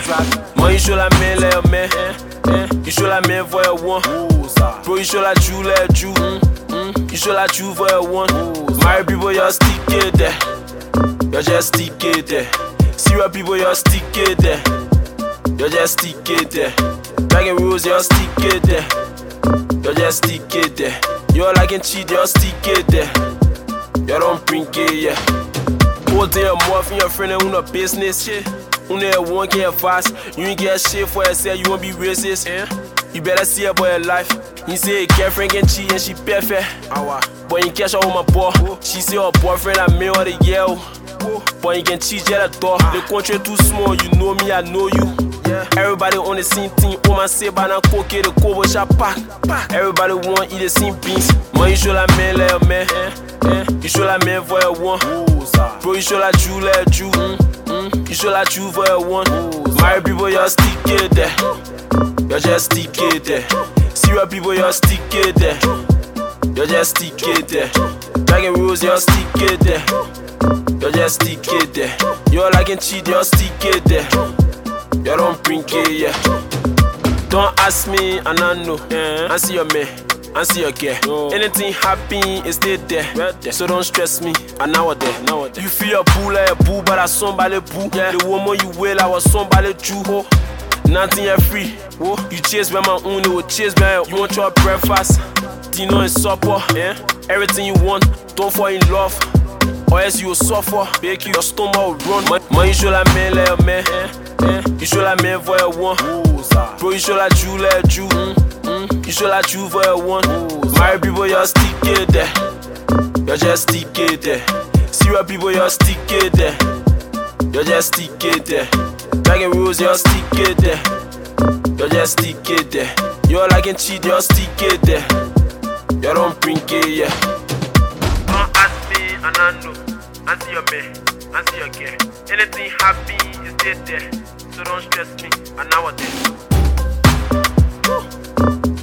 Moi, il show la main, les mains. Il show la main, voyez one. Bro, il show la Jew, les Jew. Il show la Jew, voyez one. My people, you stick it there. You just stick it there. Serious people, you stick it there. You just stick it there. Black and rose, you stick it there. You just stick it there. You like and cheat, you stick it there. You don't bring it, yeah. Hold your mouth and your friend and no business, shit. Only one get fast. You ain't get shit for yourself, you won't be racist, eh? You better see about your life. You say your girlfriend can cheat and she perfect. But you catch her with my boy. She say her boyfriend I made her the yell. But you can cheat at the door. The country too small, you know me, I know you. Everybody on the same team. Oh man, say banana coke, the cover shop pack. Everybody want eat the same beans. Man, you show la main, let man. You show la main for your one. Bro, you show la Jew, let Jew. You show la Jew for your one. My people, you stick it there. You just stick it there. Serious people, you stick it there. You just stick it there. Black and rose, you stick it there. You just stick it there. You like and cheat, you stick it there. You don't bring it, yeah. Don't ask me, and I know. I see your man, I see your girl. Anything happen, it's still there. So don't stress me, and nowadays. You feel a boo like a boo, but I somebody boo. The woman you will, I was somebody Jew. Nothing you free. You chase by my own, you will chase by. You want your breakfast, dinner and supper. Everything you want, don't fall in love. Or else you will suffer, make your stomach will run. Man, you show la main, let man. You show la main for your one. Bro, you show la Jew, let Jew. You show la Jew for your one. My people, you stick it there. You just stick it there. Serious people, you stick it there. You just stick it there. Black and rose, you stick it there. You just stick it there. You like and cheat, you stick it there. You don't bring it, yeah. Don't ask me, and I know. I see your man, I see your girl. Anything happy is there. So don't stress me, and nowadays.